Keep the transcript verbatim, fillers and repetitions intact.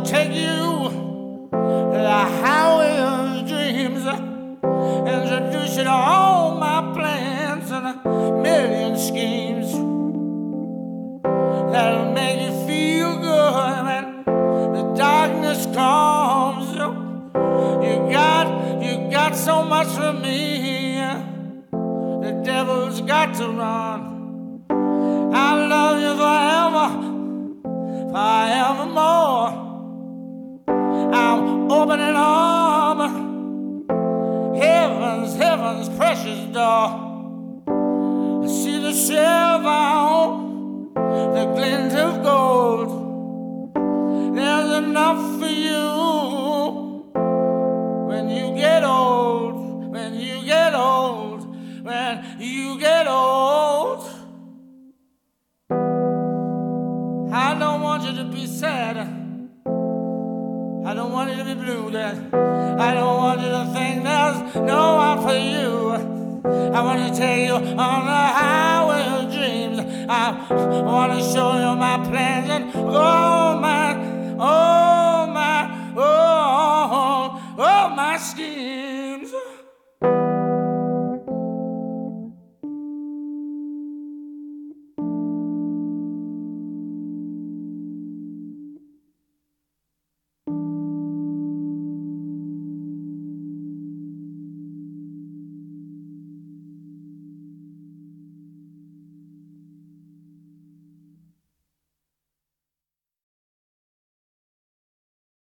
take you to the highway of dreams, introduce you to all my plans and a million schemes that'll make you feel good when the darkness comes. You got, you got so much for me, the devil's got to run. I love you forever, forevermore. I'm opening up heaven's, heaven's precious door. I see the silver on the glint of gold. There's enough for you when you get old, when you get old, when you get old. I don't want you to be sad. I don't want you to be blue, Dad. I don't want you to think there's no one for you. I want to take you on the highway of dreams. I want to show you my plans and all my